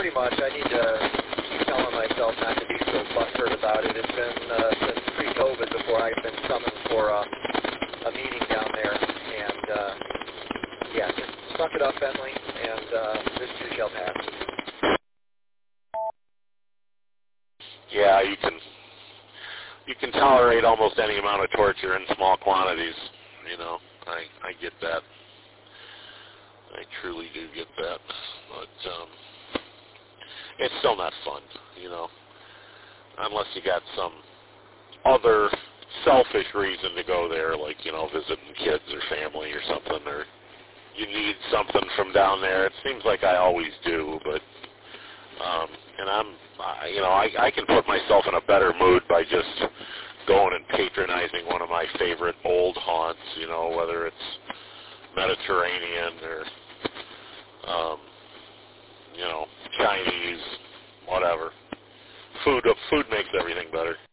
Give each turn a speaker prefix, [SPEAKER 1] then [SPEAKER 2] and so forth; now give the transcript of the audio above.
[SPEAKER 1] pretty much. I need to keep telling myself not to be so butthurt about it. It's been since pre-COVID before I've been summoned for a meeting down there. And, yeah, just suck it up, Bentley, and this too shall pass.
[SPEAKER 2] Yeah, you can tolerate almost any amount of torture in small quantities. You know, I get that. I truly do get that. But it's still not fun, you know, unless you got some other selfish reason to go there, like, you know, visiting kids or family or something, or you need something from down there. It seems like I always do, but and I can put myself in a better mood by just going and patronizing one of my favorite old haunts, you know, whether it's Mediterranean or, you know, Chinese, whatever. Food makes everything better.